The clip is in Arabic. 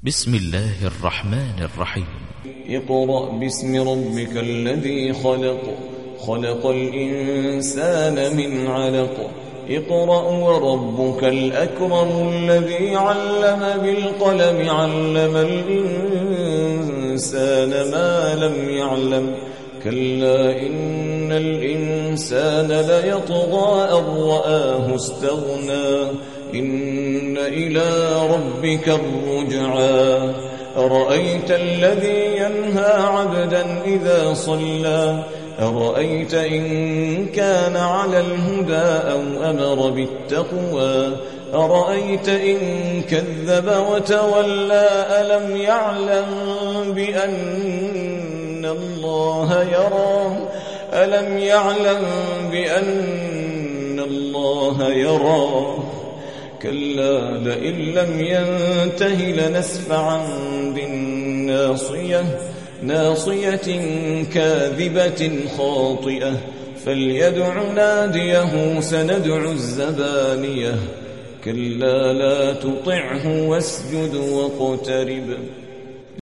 بسم الله الرحمن الرحيم. اقرأ باسم ربك الذي خلق، خلق الإنسان من علق. اقرأ وربك الأكرم الذي علم بالقلم، علم الإنسان ما لم يعلم. كلا إن الإنسان ليطغى أن رآه استغنى، إن إلى ربك الرجعى. أرأيت الذي ينهى عبدا إذا صلى، أرأيت إن كان على الهدى أو أمر بالتقوى، أرأيت إن كذب وتولى. ألم يعلم بأن الله يرى، ألم يعلم بأن الله يرى. كلا لئن لم ينته لنسفعا بالناصية، ناصية كاذبة خاطئة. فليدع ناديه سندع الزبانية. كلا لا تطعه واسجد واقترب.